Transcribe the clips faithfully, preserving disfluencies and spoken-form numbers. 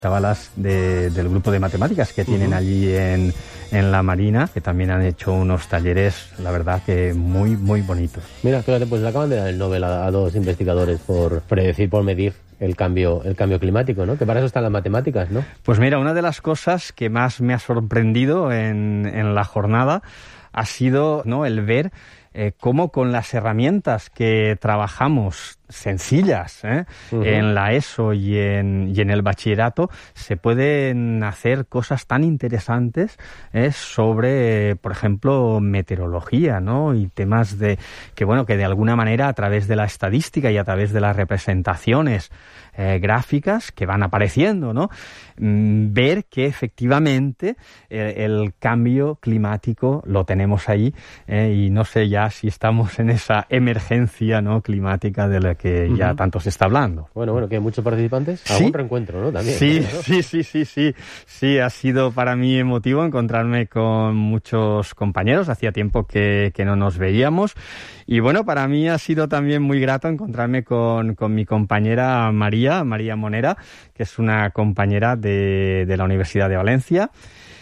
chavalas de, del grupo de matemáticas que tienen uh-huh. allí en, en la Marina, que también han hecho unos talleres, la verdad que muy, muy bonitos. Mira, fíjate, pues le acaban de dar el Nobel a, a dos investigadores por predecir, por medir el cambio, el cambio climático, ¿no? Que para eso están las matemáticas, ¿no? Pues mira, una de las cosas que más me ha sorprendido en, en la jornada ha sido, ¿no?, el ver eh, cómo con las herramientas que trabajamos sencillas ¿eh? uh-huh. en la ESO y en, y en el bachillerato se pueden hacer cosas tan interesantes ¿eh? sobre, por ejemplo, meteorología, ¿no? Y temas de que, bueno, que de alguna manera a través de la estadística y a través de las representaciones eh, gráficas que van apareciendo, ¿no? Mm, ver que efectivamente eh, el cambio climático lo tenemos ahí eh, y no sé ya si estamos en esa emergencia, ¿no?, climática de la que uh-huh. ya tanto se está hablando. Bueno, bueno, que hay muchos participantes. ¿Sí? Algún reencuentro, ¿no? También. Sí, ¿no? sí, sí, sí, sí. Sí, ha sido para mí emotivo encontrarme con muchos compañeros. Hacía tiempo que, que no nos veíamos. Y bueno, para mí ha sido también muy grato encontrarme con, con mi compañera María, María Monera, que es una compañera de, de la Universidad de Valencia.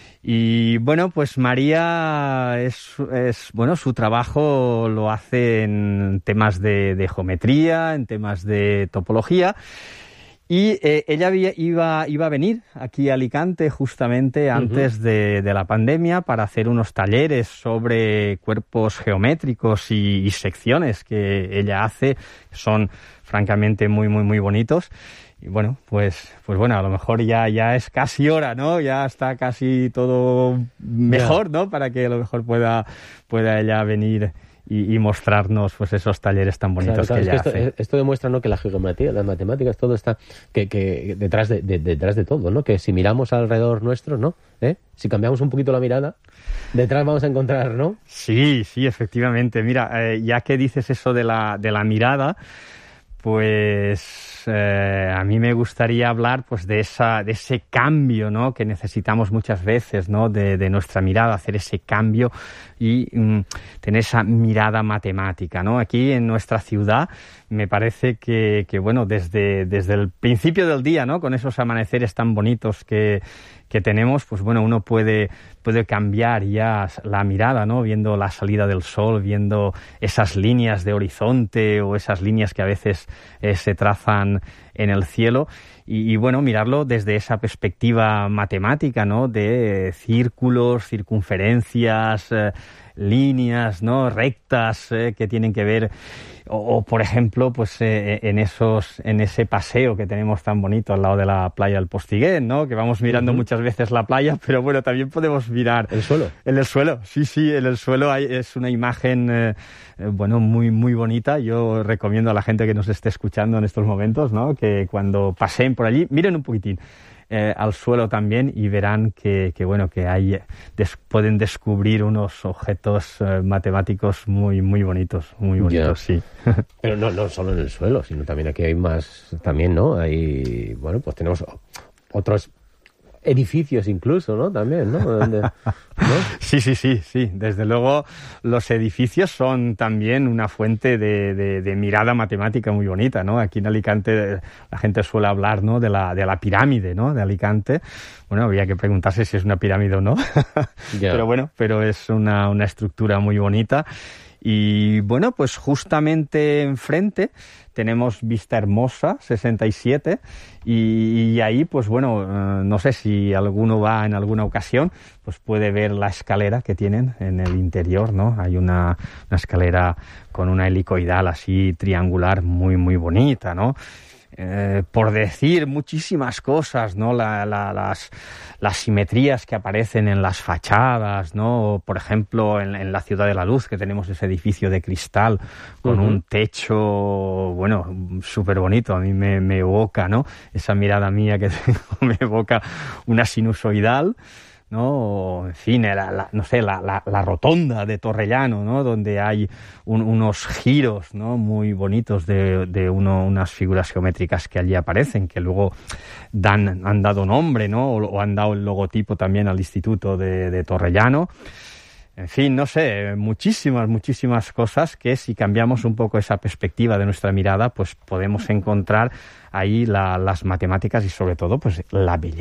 Y bueno, pues María es, es bueno, su trabajo lo hace en temas de, de geometría, en temas de topología. Y eh, ella había, iba, iba a venir aquí a Alicante justamente antes uh-huh. de, de la pandemia para hacer unos talleres sobre cuerpos geométricos y, y secciones que ella hace, que son francamente muy, muy, muy bonitos. Y bueno, pues, pues bueno, a lo mejor ya, ya es casi hora, ¿no? Ya está casi todo mejor, yeah. ¿no? Para que a lo mejor pueda, pueda ella venir y, y mostrarnos pues esos talleres tan bonitos claro, claro, que ella es que esto, hace. Esto demuestra, ¿no?, que la geometría, las matemáticas, todo está que, que detrás de, de detrás de todo, ¿no? Que si miramos alrededor nuestro, ¿no? ¿Eh? Si cambiamos un poquito la mirada, detrás vamos a encontrar, ¿no? Sí, sí, efectivamente. Mira, eh, ya que dices eso de la, de la mirada, pues eh, a mí me gustaría hablar pues de esa de ese cambio, ¿no?, que necesitamos muchas veces, ¿no?, de, de nuestra mirada, hacer ese cambio y mm, tener esa mirada matemática, ¿no? Aquí en nuestra ciudad me parece que, que bueno, desde, desde el principio del día, ¿no?, con esos amaneceres tan bonitos que, que tenemos, pues bueno, uno puede, puede cambiar ya la mirada, ¿no?, viendo la salida del sol, viendo esas líneas de horizonte o esas líneas que a veces eh, se trazan en el cielo y, y bueno, mirarlo desde esa perspectiva matemática, ¿no?, de círculos, circunferencias, eh, líneas, ¿no?, rectas eh, que tienen que ver o, o por ejemplo, pues eh, en esos en ese paseo que tenemos tan bonito al lado de la playa del Postiguet, ¿no?, que vamos mirando uh-huh. muchas veces la playa, pero bueno, también podemos mirar el suelo. En el suelo, sí, sí, en el suelo hay, es una imagen eh, bueno, muy muy bonita. Yo recomiendo a la gente que nos esté escuchando en estos momentos, ¿no?, que cuando paseen por allí, miren un poquitín Eh, al suelo también y verán que, que bueno, que hay des, pueden descubrir unos objetos eh, matemáticos muy muy bonitos, muy bonitos, yeah. sí. Pero no no solo en el suelo, sino también aquí hay más, también, ¿no? Hay, bueno, pues tenemos otros edificios incluso, ¿no? También, ¿no? Donde, ¿no? Sí, sí, sí, sí. Desde luego los edificios son también una fuente de, de, de mirada matemática muy bonita, ¿no? Aquí en Alicante la gente suele hablar, ¿no?, de la, de la pirámide, ¿no?, de Alicante. Bueno, habría que preguntarse si es una pirámide o no. Yeah. Pero bueno, pero es una, una estructura muy bonita. Y bueno, pues justamente enfrente tenemos Vista Hermosa sesenta y siete y, y ahí pues bueno, eh, no sé si alguno va en alguna ocasión, pues puede ver la escalera que tienen en el interior, ¿no? Hay una, una escalera con una helicoidal así triangular muy muy bonita, ¿no? Eh, por decir muchísimas cosas, ¿no? La, la, las, las simetrías que aparecen en las fachadas, ¿no? Por ejemplo, en, en la Ciudad de la Luz, que tenemos ese edificio de cristal con uh-huh. un techo, bueno, súper bonito. A mí me, me evoca, ¿no?, esa mirada mía que tengo, me evoca una sinusoidal, ¿no? En fin, la, la, no sé, la, la, la rotonda de Torrellano, ¿no?, donde hay un, unos giros, ¿no?, muy bonitos de, de uno, unas figuras geométricas que allí aparecen, que luego dan, han dado nombre, ¿no?, o, o han dado el logotipo también al Instituto de, de Torrellano. En fin, no sé, muchísimas, muchísimas cosas que si cambiamos un poco esa perspectiva de nuestra mirada, pues podemos encontrar ahí la, las matemáticas y sobre todo pues la belleza.